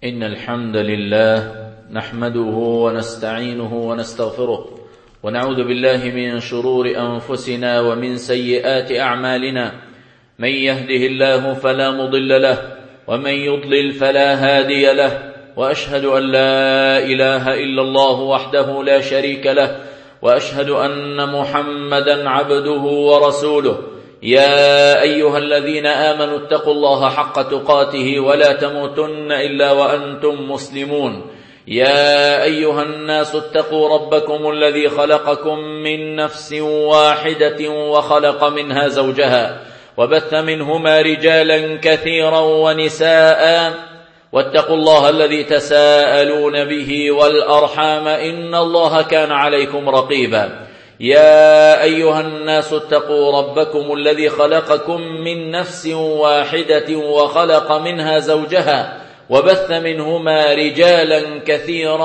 إن الحمد لله نحمده ونستعينه ونستغفره ونعوذ بالله من شرور أنفسنا ومن سيئات أعمالنا. من يهده الله فلا مضل له ومن يضلل فلا هادي له، وأشهد أن لا إله إلا الله وحده لا شريك له، وأشهد أن محمدا عبده ورسوله. يا أيها الذين آمنوا اتقوا الله حق تقاته ولا تموتن إلا وأنتم مسلمون. يا أيها الناس اتقوا ربكم الذي خلقكم من نفس واحدة وخلق منها زوجها وبث منهما رجالا كثيرا ونساء، واتقوا الله الذي تساءلون به والأرحام إن الله كان عليكم رقيبا. يا أيها الناس اتقوا ربكم الذي خلقكم من نفس واحدة وخلق منها زوجها وبث منهما رجالا كثيرا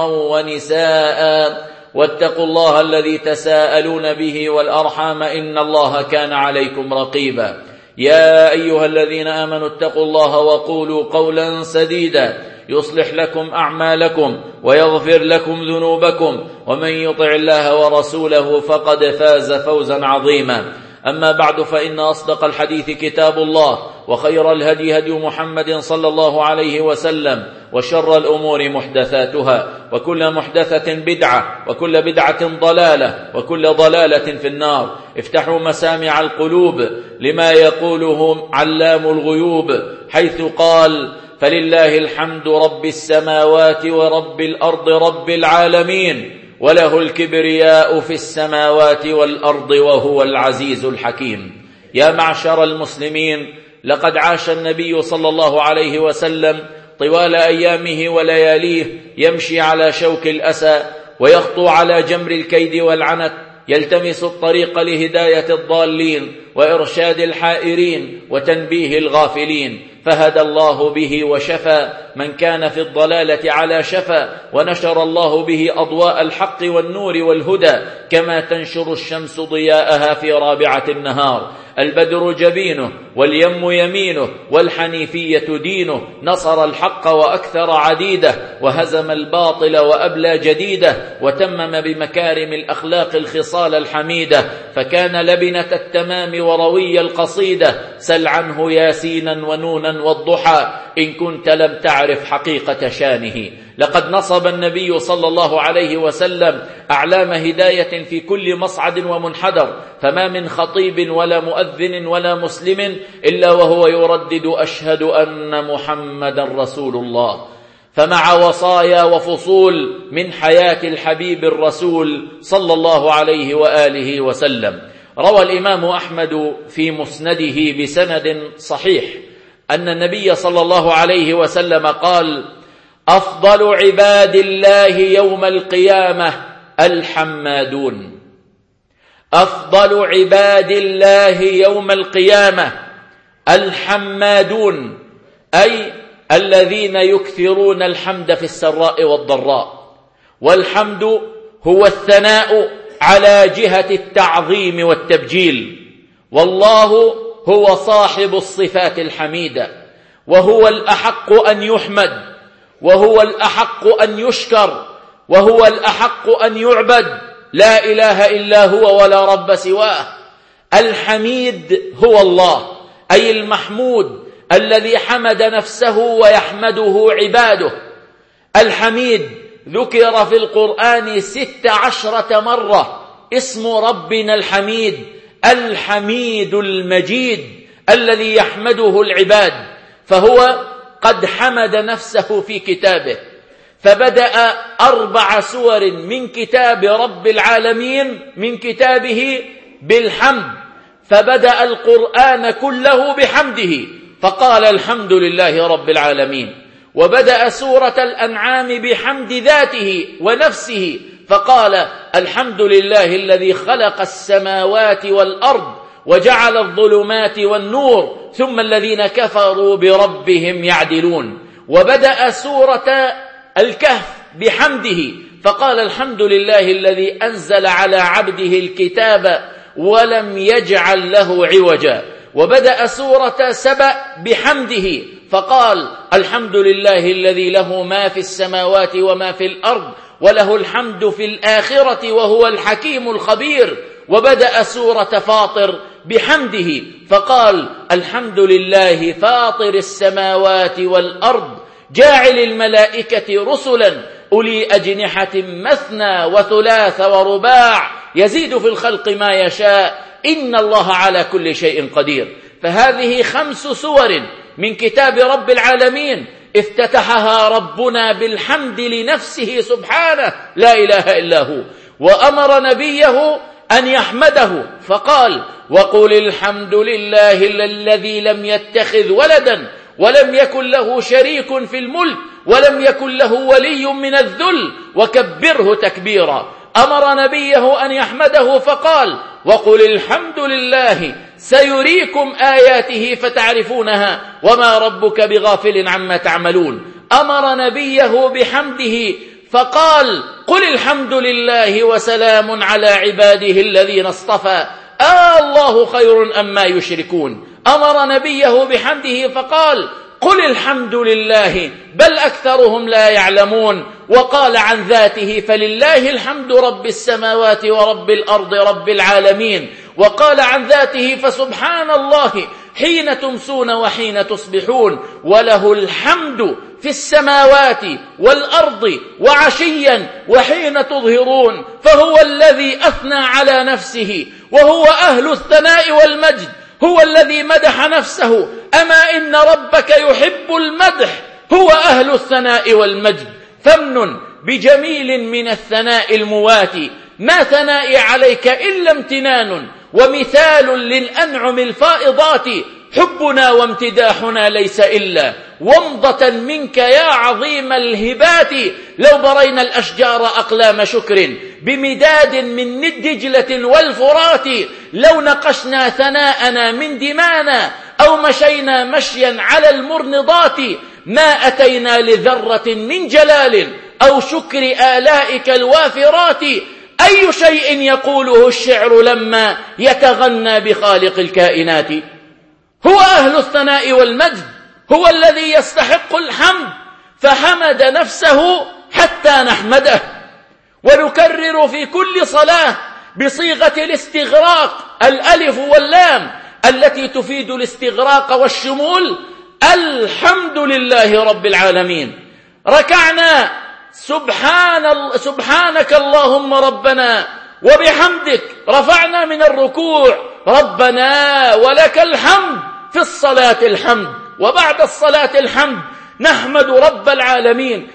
ونساء، واتقوا الله الذي تساءلون به والأرحام إن الله كان عليكم رقيبا. يا أيها الذين آمنوا اتقوا الله وقولوا قولا سديدا يصلح لكم أعمالكم ويغفر لكم ذنوبكم، ومن يطع الله ورسوله فقد فاز فوزا عظيما. أما بعد، فإن أصدق الحديث كتاب الله، وخير الهدي هدي محمد صلى الله عليه وسلم، وشر الأمور محدثاتها، وكل محدثة بدعة، وكل بدعة ضلالة، وكل ضلالة في النار. افتحوا مسامع القلوب لما يقوله علام الغيوب، حيث قال: فلله الحمد رب السماوات ورب الأرض رب العالمين، وله الكبرياء في السماوات والأرض وهو العزيز الحكيم. يا معشر المسلمين، لقد عاش النبي صلى الله عليه وسلم طوال أيامه ولياليه يمشي على شوك الأسى، ويخطو على جمر الكيد والعنت، يلتمس الطريق لهداية الضالين وإرشاد الحائرين وتنبيه الغافلين، فهدى الله به وشفى من كان في الضلالة على شفا، ونشر الله به أضواء الحق والنور والهدى، كما تنشر الشمس ضياءها في رابعة النهار. البدر جبينه واليم يمينه والحنيفية دينه، نصر الحق وأكثر عديده، وهزم الباطل وأبلى جديده، وتمم بمكارم الأخلاق الخصال الحميدة، فكان لبنة التمام وروي القصيدة. سل عنه ياسينا ونونا والضحى إن كنت لم تعرف حقيقة شانه. لقد نصب النبي صلى الله عليه وسلم أعلام هداية في كل مصعد ومنحدر، فما من خطيب ولا مؤذن ولا مسلم إلا وهو يردد: أشهد أن محمدا رسول الله. فمع وصايا وفصول من حياة الحبيب الرسول صلى الله عليه وآله وسلم، روى الإمام أحمد في مسنده بسند صحيح أن النبي صلى الله عليه وسلم قال: أفضل عباد الله يوم القيامة الحمادون. أفضل عباد الله يوم القيامة الحمادون، أي الذين يكثرون الحمد في السراء والضراء. والحمد هو الثناء على جهة التعظيم والتبجيل، والله هو صاحب الصفات الحميدة، وهو الأحق أن يحمد، وهو الأحق أن يشكر، وهو الأحق أن يعبد، لا إله إلا هو ولا رب سواه. الحميد هو الله، أي المحمود الذي حمد نفسه ويحمده عباده. الحميد ذكر في القرآن 16 مرة اسم ربنا الحميد، الحميد المجيد الذي يحمده العباد، فهو قد حمد نفسه في كتابه، فبدأ 4 سور من كتاب رب العالمين من كتابه بالحمد، فبدأ القرآن كله بحمده، فقال: الحمد لله رب العالمين. وبدأ سورة الأنعام بحمد ذاته ونفسه، فقال: الحمد لله الذي خلق السماوات والأرض وجعل الظلمات والنور ثم الذين كفروا بربهم يعدلون. وبدأ سورة الكهف بحمده، فقال: الحمد لله الذي أنزل على عبده الكتاب ولم يجعل له عوجا. وبدأ سورة سبأ بحمده، فقال: الحمد لله الذي له ما في السماوات وما في الأرض وله الحمد في الآخرة وهو الحكيم الخبير. وبدأ سورة فاطر بحمده فقال: الحمد لله فاطر السماوات والأرض جاعل الملائكة رسلا أولي أجنحة مثنى وثلاث ورباع يزيد في الخلق ما يشاء إن الله على كل شيء قدير. فهذه 5 سور من كتاب رب العالمين افتتحها ربنا بالحمد لنفسه سبحانه لا إله إلا هو، وأمر نبيه أن يحمده فقال: وقل الحمد لله الذي لم يتخذ ولدا ولم يكن له شريك في الملك ولم يكن له ولي من الذل وكبره تكبيرا. أمر نبيه أن يحمده فقال: وقل الحمد لله سيريكم آياته فتعرفونها وما ربك بغافل عما تعملون. أمر نبيه بحمده فقال: قل الحمد لله وسلام على عباده الذين اصطفى الله خير أما يشركون. أمر نبيه بحمده فقال: قل الحمد لله بل أكثرهم لا يعلمون. وقال عن ذاته: فلله الحمد رب السماوات ورب الأرض رب العالمين. وقال عن ذاته: فسبحان الله حين تمسون وحين تصبحون وله الحمد في السماوات والأرض وعشيا وحين تظهرون. فهو الذي أثنى على نفسه وهو أهل الثناء والمجد، هو الذي مدح نفسه. أما إن ربك يحب المدح، هو أهل الثناء والمجد. فمن بجميل من الثناء المواتي، ما ثنائي عليك إلا امتنان، ومثال للأنعم الفائضات حبنا وامتداحنا ليس إلا ومضة منك يا عظيم الهبات. لو برينا الأشجار أقلام شكر بمداد من ند دجلة والفرات، لو نقشنا ثناءنا من دمانا أو مشينا مشيا على المرنضات، ما أتينا لذرة من جلال أو شكر آلائك الوافرات. أي شيء يقوله الشعر لما يتغنى بخالق الكائنات؟ هو أهل الثناء والمجد، هو الذي يستحق الحمد، فحمد نفسه حتى نحمده. ونكرر في كل صلاة بصيغة الاستغراق الألف واللام التي تفيد الاستغراق والشمول: الحمد لله رب العالمين. ركعنا سبحانك اللهم ربنا وبحمدك. رفعنا من الركوع: ربنا ولك الحمد. في الصلاة الحمد، وبعد الصلاة الحمد. نحمد رب العالمين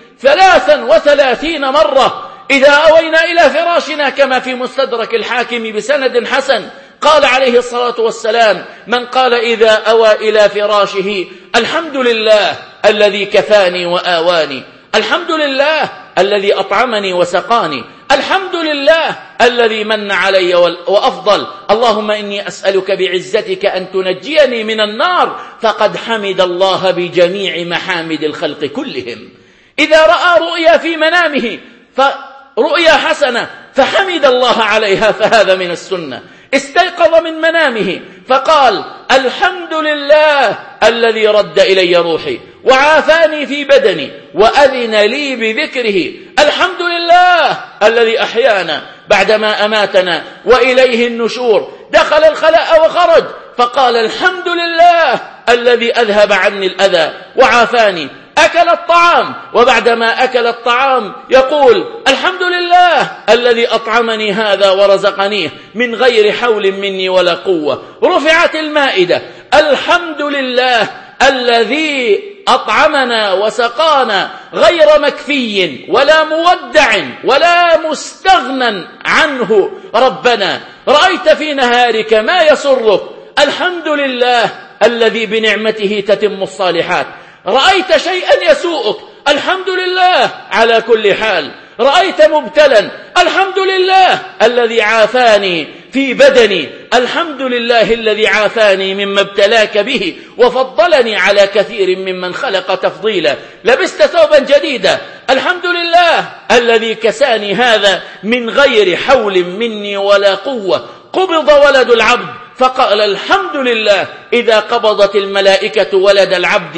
33 مرة إذا أوينا إلى فراشنا، كما في مستدرك الحاكم بسند حسن. قال عليه الصلاة والسلام: من قال إذا أوى إلى فراشه: الحمد لله الذي كفاني وآواني، الحمد لله الذي أطعمني وسقاني، الحمد لله الذي من علي وأفضل، اللهم إني أسألك بعزتك أن تنجيني من النار. فقد حمد الله بجميع محامد الخلق كلهم. إذا رأى رؤيا في منامه فرؤيا حسنة فحمد الله عليها، فهذا من السنة. استيقظ من منامه فقال: الحمد لله الذي رد إلي روحي وعافاني في بدني وأذن لي بذكره، الحمد لله الذي أحيانا بعدما أماتنا وإليه النشور. دخل الخلاء وخرج فقال: الحمد لله الذي أذهب عني الأذى وعافاني. أكل الطعام وبعدما أكل الطعام يقول: الحمد لله الذي أطعمني هذا ورزقنيه من غير حول مني ولا قوة. رفعت المائدة: الحمد لله الذي أطعمنا وسقانا غير مكفي ولا مودع ولا مستغنى عنه. ربنا رأيت في نهارك ما يسرك، الحمد لله الذي بنعمته تتم الصالحات. رأيت شيئا يسوءك، الحمد لله على كل حال. رأيت مبتلا، الحمد لله الذي عافاني في بدني، الحمد لله الذي عافاني مما ابتلاك به وفضلني على كثير ممن خلق تفضيلا. لبست ثوبا جديدا، الحمد لله الذي كساني هذا من غير حول مني ولا قوة. قبض ولد العبد فقال: الحمد لله. إذا قبضت الملائكة ولد العبد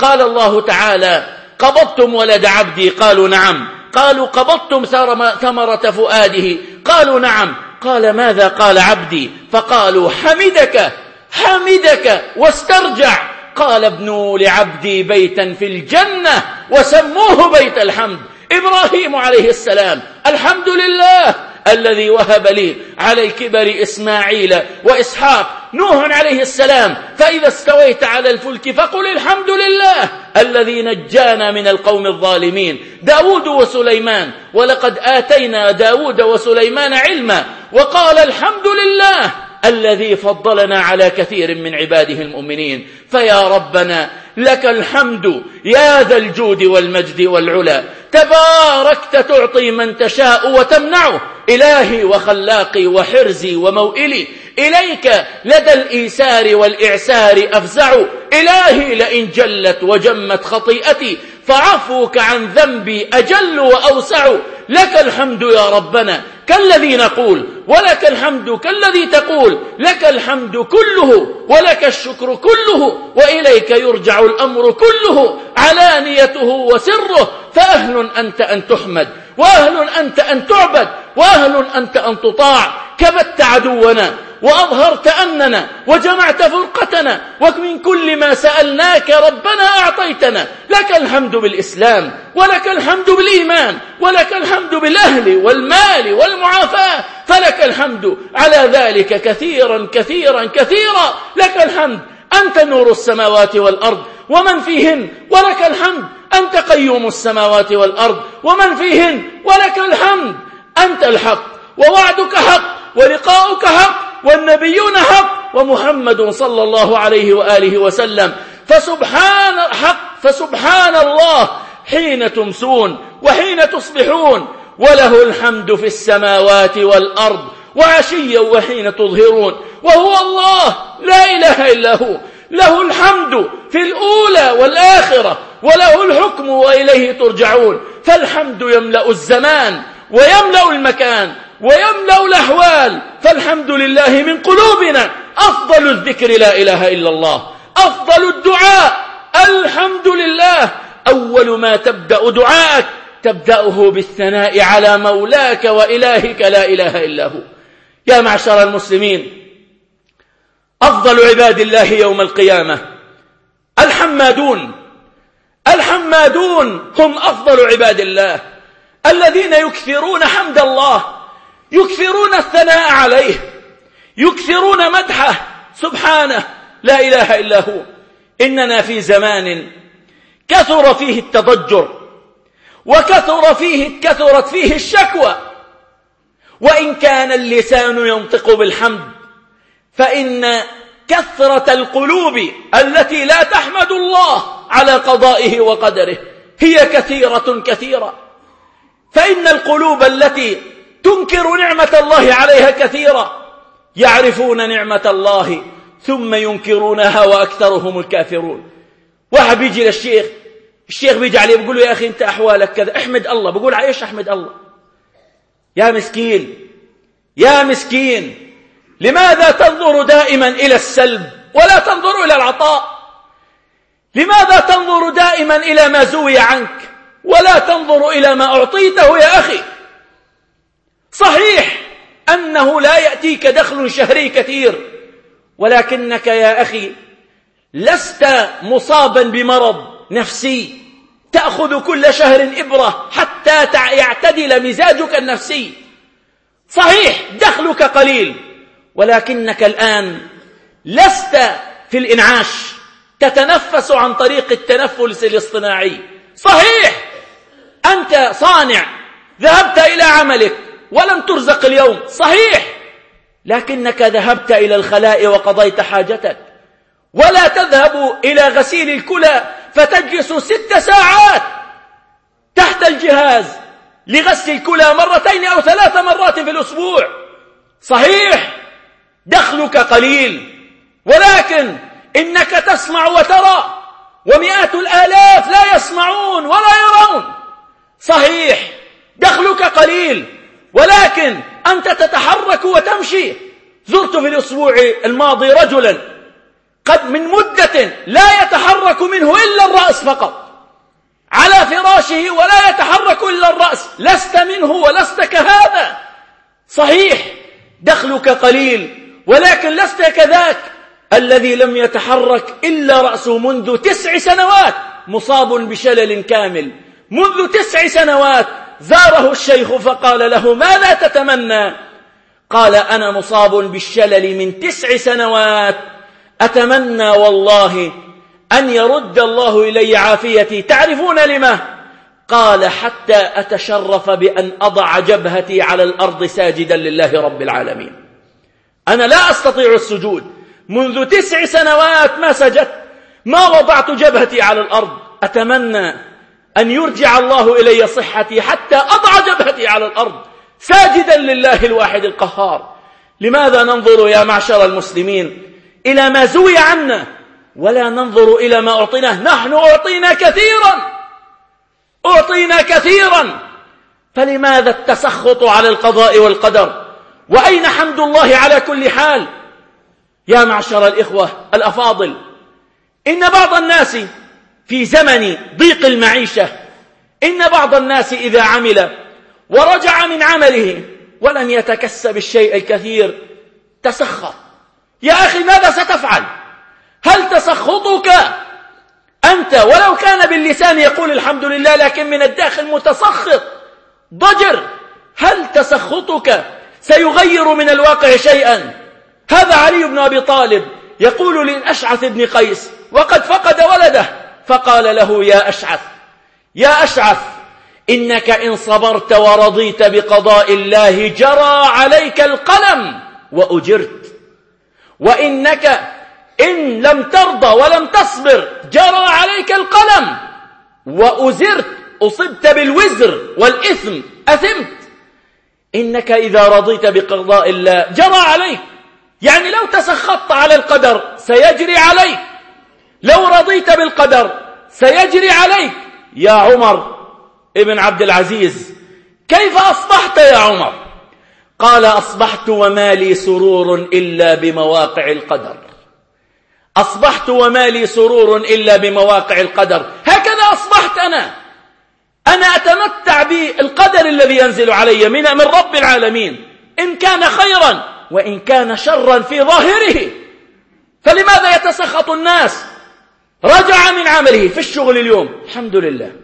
قال الله تعالى: قبضتم ولد عبدي؟ قالوا نعم. قالوا: قبضتم ثمرة فؤاده؟ قالوا نعم. قال: ماذا قال عبدي؟ فقالوا: حمدك واسترجع. قال: ابنوا لعبدي بيتا في الجنة وسموه بيت الحمد. إبراهيم عليه السلام: الحمد لله الذي وهب لي على الكبر إسماعيل وإسحاق. نوح عليه السلام: فإذا استويت على الفلك فقل الحمد لله الذي نجانا من القوم الظالمين. داود وسليمان: ولقد آتينا داود وسليمان علما. وقال: الحمد لله الذي فضلنا على كثير من عباده المؤمنين. فيا ربنا لك الحمد يا ذا الجود والمجد والعلا، تباركت تعطي من تشاء وتمنعه. إلهي وخلاقي وحرزي وموئلي، إليك لدى الإيسار والإعسار أفزع. إلهي لئن جلت وجمت خطيئتي فعفوك عن ذنبي أجل وأوسع. لك الحمد يا ربنا كالذي نقول، ولك الحمد كالذي تقول. لك الحمد كله ولك الشكر كله، وإليك يرجع الأمر كله علانيته وسره. فأهل أنت أن تحمد، وأهل أنت أن تعبد، وأهل أنت أن تطاع. كبت عدونا وأظهرت أننا وجمعت فرقتنا، ومن كل ما سألناك ربنا أعطيتنا. لك الحمد بالإسلام، ولك الحمد بالإيمان، ولك الحمد بالأهل والمال والمعافاة. فلك الحمد على ذلك كثيرا كثيرا كثيرا. لك الحمد أنت نور السماوات والأرض ومن فيهن، ولك الحمد أنت قيوم السماوات والأرض ومن فيهن. ولك الحمد أنت الحق، ووعدك حق، ولقاؤك حق، والنبيون حق، ومحمد صلى الله عليه وآله وسلم. فسبحان الله حين تمسون وحين تصبحون، وله الحمد في السماوات والأرض وعشيا وحين تظهرون. وهو الله لا إله إلا هو، له الحمد في الأولى والآخرة، وله الحكم وإليه ترجعون. فالحمد يملأ الزمان ويملأ المكان ويملأ الأحوال. فالحمد لله من قلوبنا. أفضل الذكر لا إله إلا الله، أفضل الدعاء الحمد لله. أول ما تبدأ دعاءك تبدأه بالثناء على مولاك وإلهك لا إله إلا هو. يا معشر المسلمين، أفضل عباد الله يوم القيامة الحمادون. الحمادون هم أفضل عباد الله، الذين يكثرون حمد الله، يكثرون الثناء عليه، يكثرون مدحه سبحانه لا إله إلا هو. إننا في زمان كثر فيه التضجر، كثرت فيه الشكوى. وإن كان اللسان ينطق بالحمد، فإن كثرة القلوب التي لا تحمد الله على قضائه وقدره هي كثيرة. فإن القلوب التي تنكر نعمة الله عليها كثيرة. يعرفون نعمة الله ثم ينكرونها وأكثرهم الكافرون. واحد بيجي للشيخ، الشيخ بيجي عليه بيقول له: يا أخي أنت أحوالك كذا، احمد الله. بيقول: عايش أحمد الله؟ يا مسكين يا مسكين، لماذا تنظر دائما إلى السلب ولا تنظر إلى العطاء؟ لماذا تنظر دائما إلى ما زوي عنك ولا تنظر إلى ما أعطيته؟ يا أخي، صحيح أنه لا يأتيك دخل شهري كثير، ولكنك يا أخي لست مصابا بمرض نفسي تأخذ كل شهر إبرة حتى يعتدل مزاجك النفسي. صحيح دخلك قليل، ولكنك الآن لست في الإنعاش، تتنفس عن طريق التنفس الاصطناعي. صحيح أنت صانع، ذهبت إلى عملك ولم ترزق اليوم، صحيح، لكنك ذهبت إلى الخلاء وقضيت حاجتك. ولا تذهب إلى غسيل الكلى فتجلس 6 ساعات تحت الجهاز لغسل الكلى 2 أو 3 مرات في الأسبوع. صحيح دخلك قليل، ولكن إنك تسمع وترى، ومئات الآلاف لا يسمعون ولا يرون. صحيح دخلك قليل، ولكن أنت تتحرك وتمشي. زرت في الأسبوع الماضي رجلا قد من مدة لا يتحرك منه إلا الرأس فقط، على فراشه ولا يتحرك إلا الرأس، لست منه ولست كهذا. صحيح دخلك قليل، ولكن لست كذاك الذي لم يتحرك إلا رأسه منذ 9 سنوات، مصاب بشلل كامل منذ 9 سنوات. زاره الشيخ فقال له: ماذا تتمنى؟ قال: أنا مصاب بالشلل من 9 سنوات، أتمنى والله أن يرد الله إلي عافيتي. تعرفون لما؟ قال: حتى أتشرف بأن أضع جبهتي على الأرض ساجدا لله رب العالمين. أنا لا أستطيع السجود، منذ 9 سنوات ما سجدت، ما وضعت جبهتي على الأرض. أتمنى أن يرجع الله إلي صحتي حتى أضع جبهتي على الأرض ساجدا لله الواحد القهار. لماذا ننظر يا معشر المسلمين إلى ما زوي عنا ولا ننظر إلى ما أعطيناه؟ نحن أعطينا كثيرا، فلماذا التسخط على القضاء والقدر؟ وأين حمد الله على كل حال؟ يا معشر الإخوة الأفاضل، إن بعض الناس في زمن ضيق المعيشة، إن بعض الناس إذا عمل ورجع من عمله ولم يتكسب الشيء الكثير تسخط. يا أخي ماذا ستفعل؟ هل تسخطك أنت ولو كان باللسان يقول الحمد لله لكن من الداخل متسخط ضجر، هل تسخطك سيغير من الواقع شيئا؟ هذا علي بن أبي طالب يقول للأشعث بن قيس وقد فقد ولده، فقال له: يا أشعث إنك إن صبرت ورضيت بقضاء الله جرى عليك القلم وأجرت، وإنك إن لم ترضى ولم تصبر جرى عليك القلم وأزرت، أصبت بالوزر والإثم، أثمت. إنك إذا رضيت بقضاء الله جرى عليك، يعني لو تسخطت على القدر سيجري عليك، لو رضيت بالقدر سيجري عليك. يا عمر ابن عبد العزيز كيف أصبحت يا عمر؟ قال: أصبحت وما لي سرور إلا بمواقع القدر، أصبحت وما لي سرور إلا بمواقع القدر. هكذا أصبحت أنا أتمتع بالقدر الذي ينزل علي من رب العالمين، إن كان خيرا وإن كان شرا في ظاهره. فلماذا يتسخط الناس؟ رجع من عمله في الشغل اليوم، الحمد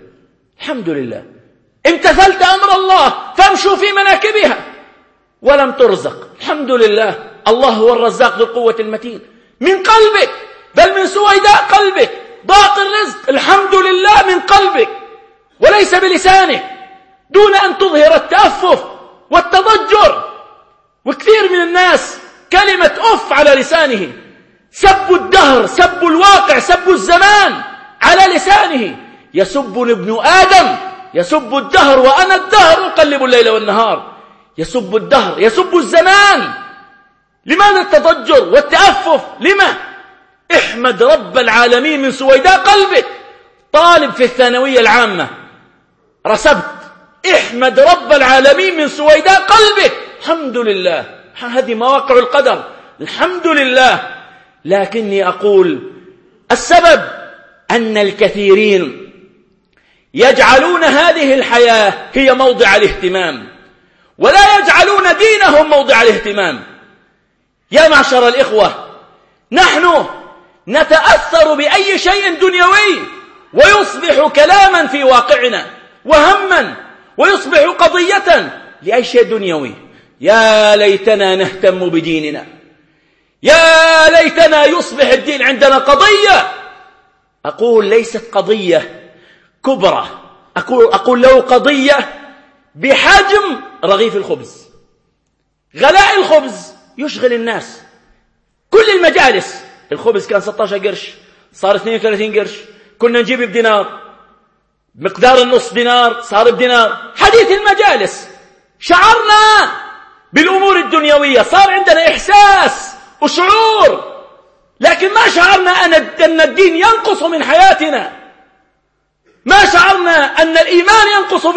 لله امتثلت أمر الله فامشوا في مناكبها، ولم ترزق، الحمد لله، الله هو الرزاق ذو القوة المتين. من قلبك، بل من سويداء قلبك ضاق الرزق، الحمد لله من قلبك وليس بلسانك، دون أن تظهر التأفف والتضجر. وكثير من الناس كلمة أف على لسانه، سب الدهر، سب الواقع، سب الزمان على لسانه. يسب ابن آدم، يسب الدهر، وأنا الدهر أقلب الليل والنهار. يسب الدهر، يسب الزمان. لماذا التضجر والتأفف؟ لما؟ احمد رب العالمين من سويداء قلبك. طالب في الثانوية العامة رسبت، احمد رب العالمين من سويداء قلبك، الحمد لله، هذه مواقع القدر، الحمد لله. لكني أقول السبب أن الكثيرين يجعلون هذه الحياة هي موضع الاهتمام، ولا يجعلون دينهم موضع الاهتمام. يا معشر الإخوة، نحن نتأثر بأي شيء دنيوي ويصبح كلاما في واقعنا وهما، ويصبح قضية لأي شيء دنيوي. يا ليتنا نهتم بديننا، يا ليتنا يصبح الدين عندنا قضية. أقول ليست قضية كبرى، أقول له قضية بحجم رغيف الخبز. غلاء الخبز يشغل الناس، كل المجالس. الخبز كان 16 قرش صار 32 قرش، كنا نجيب بدينار، مقدار النص دينار صار بدينار. حديث المجالس، شعرنا بالأمور الدنيوية، صار عندنا إحساس وشعور، لكن ما شعرنا أن الدين ينقص من حياتنا، ما شعرنا أن الإيمان ينقص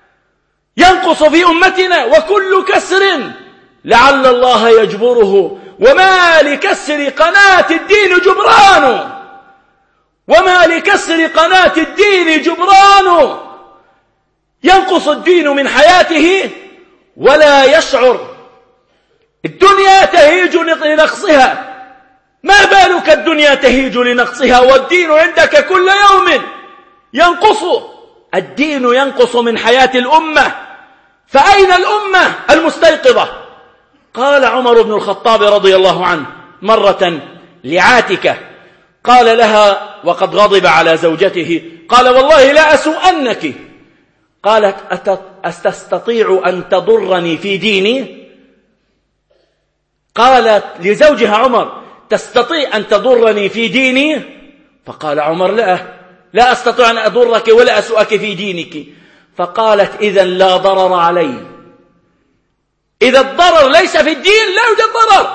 في أمتنا، وكل كسر لعل الله يجبره وما لكسر قناة الدين جبران، وما لكسر قناة الدين جبران. ينقص الدين من حياته ولا يشعر. الدنيا تهيج لنقصها، ما بالك الدنيا تهيج لنقصها والدين عندك كل يوم ينقص. الدين ينقص من حياة الأمة، فأين الأمة المستيقظة؟ قال عمر بن الخطاب رضي الله عنه مرة لعاتكة، قال لها وقد غضب على زوجته، قال والله لا أسوءنك. قالت أتستطيع أن تضرني في ديني؟ قالت لزوجها عمر تستطيع أن تضرني في ديني؟ فقال عمر لا أستطيع أن أضرك ولا أسوءك في دينك. فقالت إذن لا ضرر علي. إذا الضرر ليس في الدين لا يوجد ضرر.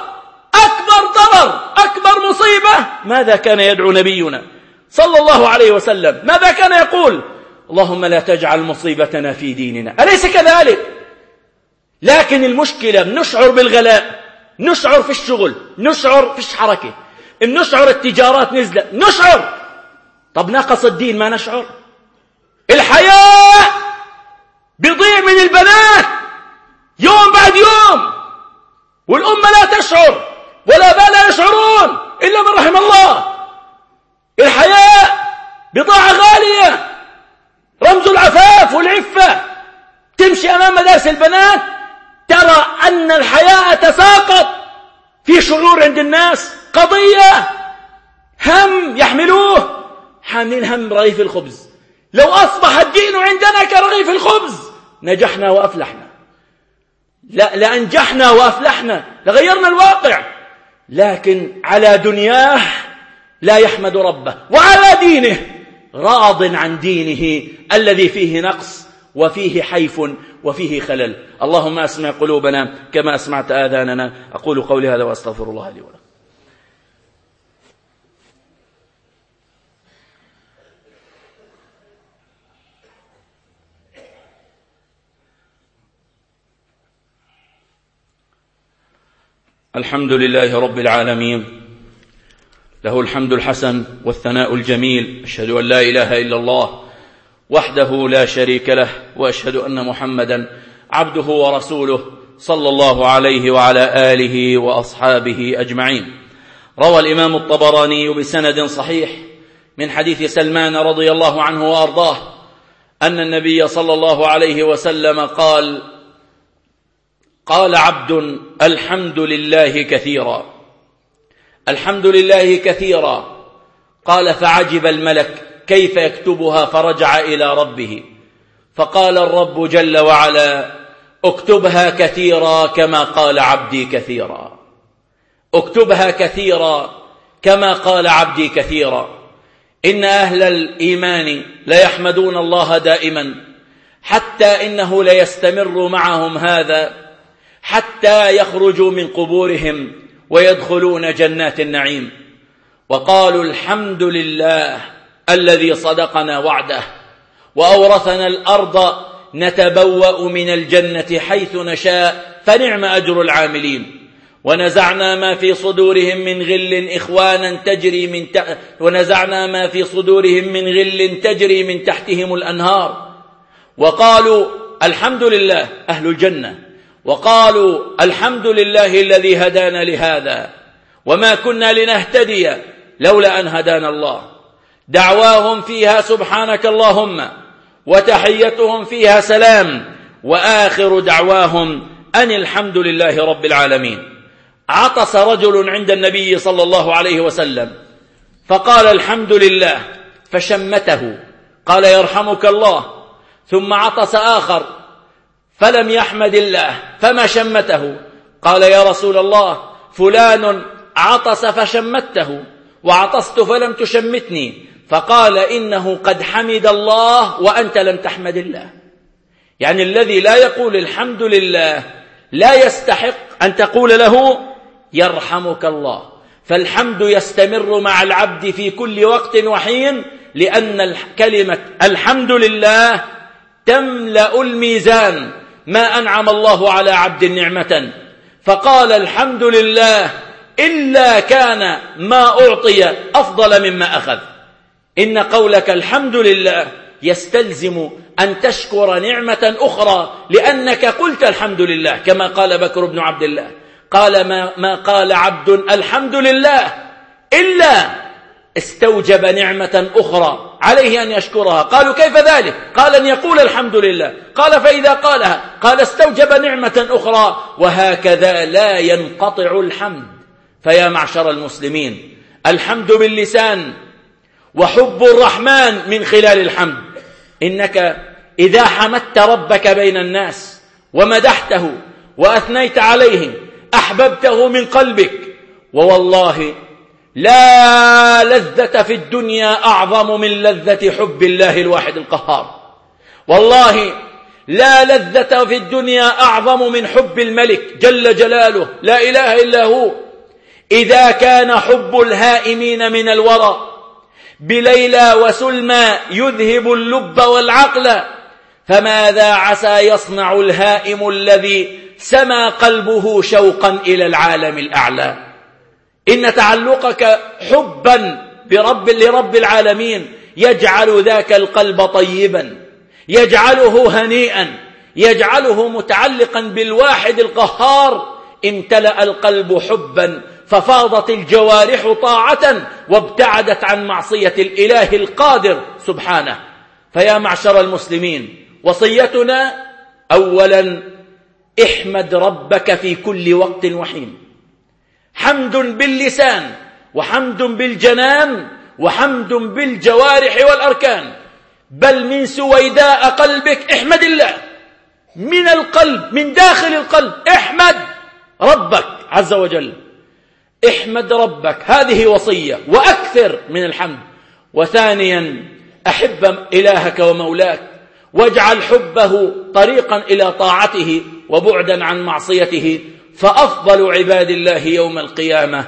أكبر مصيبة ماذا كان يدعو نبينا صلى الله عليه وسلم؟ ماذا كان يقول؟ اللهم لا تجعل مصيبتنا في ديننا. أليس كذلك؟ لكن المشكلة نشعر بالغلاء، نشعر في الشغل، نشعر في حركة، نشعر التجارات نزلت، نشعر. طب نقص الدين ما نشعر؟ الحياة بيضيع من البنات يوم بعد يوم والأمة لا تشعر ولا بال يشعرون إلا من رحم الله. الحياة بضاعة غالية، رمز العفاف والعفة. تمشي أمام مدارس البنات ترى أن الحياة تساقط في شعور عند الناس، قضية هم يحملوه، حاملين هم رغيف الخبز. لو أصبح الدين عندنا كرغيف الخبز نجحنا وأفلحنا، لأنجحنا وأفلحنا، لغيرنا الواقع. لكن على دنياه لا يحمد ربه، وعلى دينه راض عن دينه الذي فيه نقص وفيه حيف وفيه خلل. اللهم أسمع قلوبنا كما أسمعت آذاننا. أقول قولي هذا وأستغفر الله لي ولكم. الحمد لله رب العالمين، له الحمد الحسن والثناء الجميل. أشهد أن لا إله إلا الله وحده لا شريك له، وأشهد أن محمدا عبده ورسوله صلى الله عليه وعلى آله وأصحابه أجمعين. روى الإمام الطبراني بسند صحيح من حديث سلمان رضي الله عنه وأرضاه أن النبي صلى الله عليه وسلم قال عبد الحمد لله كثيرا، الحمد لله كثيرا. قال فعجب الملك كيف يكتبها، فرجع إلى ربه فقال الرب جل وعلا اكتبها كثيرا كما قال عبدي كثيرا، اكتبها كثيرا كما قال عبدي كثيرا. إن أهل الإيمان ليحمدون الله دائما، حتى إنه ليستمر معهم هذا حتى يخرجوا من قبورهم ويدخلون جنات النعيم. وقالوا الحمد لله الذي صدقنا وعده وأورثنا الأرض نتبوأ من الجنة حيث نشاء فنعم أجر العاملين. ونزعنا ما في صدورهم من غل إخوانا ونزعنا ما في صدورهم من غل تجري من تحتهم الأنهار. وقالوا الحمد لله أهل الجنة، وقالوا الحمد لله الذي هدانا لهذا وما كنا لنهتدي لولا أن هدانا الله. دعواهم فيها سبحانك اللهم، وتحيتهم فيها سلام، وآخر دعواهم أن الحمد لله رب العالمين. عطس رجل عند النبي صلى الله عليه وسلم فقال الحمد لله فشمته، قال يرحمك الله. ثم عطس آخر فلم يحمد الله فما شمته، قال يا رسول الله فلان عطس فشمته وعطست فلم تشمتني، فقال إنه قد حمد الله وأنت لم تحمد الله. يعني الذي لا يقول الحمد لله لا يستحق أن تقول له يرحمك الله. فالحمد يستمر مع العبد في كل وقت وحين، لأن كلمة الحمد لله تملأ الميزان. ما أنعم الله على عبد نعمة فقال الحمد لله إلا كان ما أعطي أفضل مما أخذ. إن قولك الحمد لله يستلزم أن تشكر نعمة أخرى، لأنك قلت الحمد لله، كما قال بكر بن عبد الله قال ما قال عبد الحمد لله إلا استوجب نعمة أخرى عليه أن يشكرها. قالوا كيف ذلك؟ قال أن يقول الحمد لله. قال فإذا قالها قال استوجب نعمة أخرى. وهكذا لا ينقطع الحمد. فيا معشر المسلمين، الحمد باللسان وحب الرحمن من خلال الحمد. إنك إذا حمدت ربك بين الناس ومدحته وأثنيت عليه أحببته من قلبك. ووالله لا لذة في الدنيا أعظم من لذة حب الله الواحد القهار. والله لا لذة في الدنيا أعظم من حب الملك جل جلاله لا إله إلا هو. إذا كان حب الهائمين من الورى بليلى وسلمى يذهب اللب والعقل، فماذا عسى يصنع الهائم الذي سما قلبه شوقا إلى العالم الأعلى؟ إن تعلقك حبا لرب العالمين يجعل ذاك القلب طيبا، يجعله هنيئا، يجعله متعلقا بالواحد القهار. امتلأ القلب حبا ففاضت الجوارح طاعة وابتعدت عن معصية الإله القادر سبحانه. فيا معشر المسلمين، وصيتنا أولا احمد ربك في كل وقت وحين، حمد باللسان وحمد بالجنان وحمد بالجوارح والأركان، بل من سويداء قلبك احمد الله، من القلب من داخل القلب احمد ربك عز وجل. احمد ربك، هذه وصية، وأكثر من الحمد. وثانيا أحب إلهك ومولاك، واجعل حبه طريقا إلى طاعته وبعدا عن معصيته. فأفضل عباد الله يوم القيامة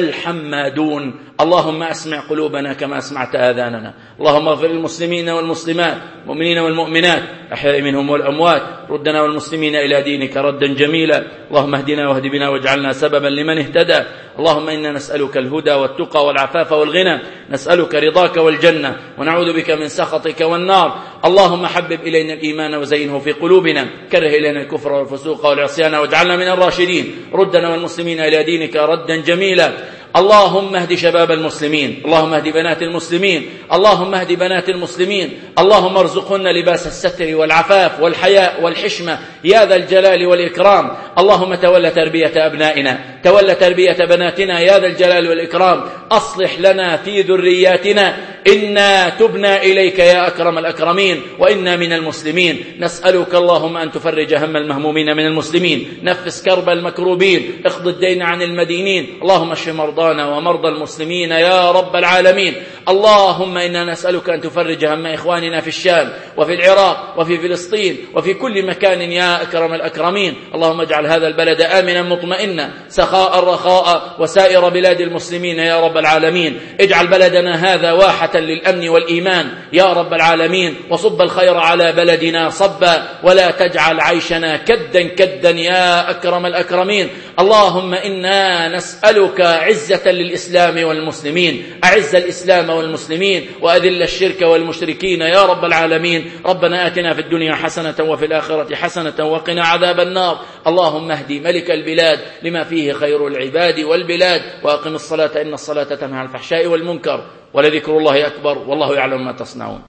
الحمادون. اللهم أسمع قلوبنا كما أسمعت آذاننا. اللهم اغفر للمسلمين والمسلمات، المؤمنين والمؤمنات، أحياء منهم والأموات. ردنا والمسلمين إلى دينك ردا جميلا. اللهم اهدنا واهد بنا واجعلنا سببا لمن اهتدى. اللهم إنا نسألك الهدى والتقى والعفاف والغنى، نسألك رضاك والجنة، ونعوذ بك من سخطك والنار. اللهم حبب إلينا الإيمان وزينه في قلوبنا، كره إلينا الكفر والفسوق والعصيان واجعلنا من الراشدين. ردنا والمسلمين إلى دينك ردا جميلا. اللهم اهد شباب المسلمين، اللهم اهد بنات المسلمين، اللهم اهد بنات المسلمين. اللهم ارزقهن لباس الستر والعفاف والحياء والحشمة يا ذا الجلال والإكرام. اللهم تولى تربية أبنائنا، تولى تربية بناتنا يا ذا الجلال والإكرام. أصلح لنا في ذرياتنا، إنا تبنا إليك يا أكرم الأكرمين، وإنا من المسلمين. نسألك اللهم أن تفرج هم المهمومين من المسلمين، نفس كرب المكروبين، اقض الدين عن المدينين. اللهم اشف مرضانا ومرضى المسلمين يا رب العالمين. اللهم إنا نسألك أن تفرج هم إخواننا في الشام وفي العراق وفي فلسطين وفي كل مكان يا أكرم الأكرمين. اللهم اجعل هذا البلد آمنا مطمئنا سخاء رخاء، وسائر بلاد المسلمين يا رب العالمين. اجعل بلدنا هذا واحة للأمن والإيمان يا رب العالمين، وصب الخير على بلدنا صبا، ولا تجعل عيشنا كدا يا أكرم الأكرمين. اللهم إنا نسألك عزة للإسلام والمسلمين، أعز الإسلام والمسلمين وأذل الشرك والمشركين يا رب العالمين. ربنا آتنا في الدنيا حسنة وفي الآخرة حسنة وقنا عذاب النار. اللهم اهدي ملك البلاد لما فيه خير العباد والبلاد، وأقم الصلاة إن الصلاة تنهى عن الفحشاء والمنكر، ولذكر الله أكبر، والله يعلم ما تصنعون.